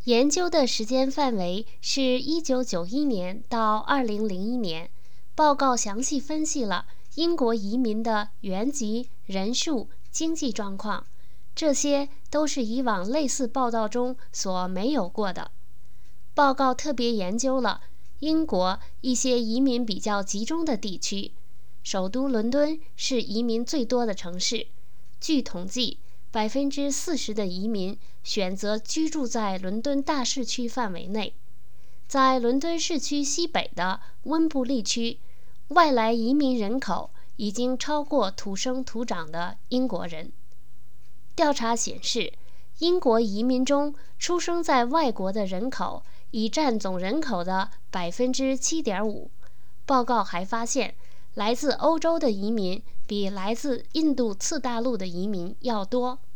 研究的时间范围是1991年到2001年，报告详细分析了英国移民的原籍、人数、经济状况，这些都是以往类似报道中所没有过的。报告特别研究了英国一些移民比较集中的地区，首都伦敦是移民最多的城市，据统计，40%的移民选择居住在伦敦大市区范围内。在伦敦市区西北的温布利区，外来移民人口已经超过土生土长的英国人。调查显示，英国移民中出生在外国的人口已占总人口的7.5%。报告还发现，来自欧洲的移民比来自印度次大陆的移民要多。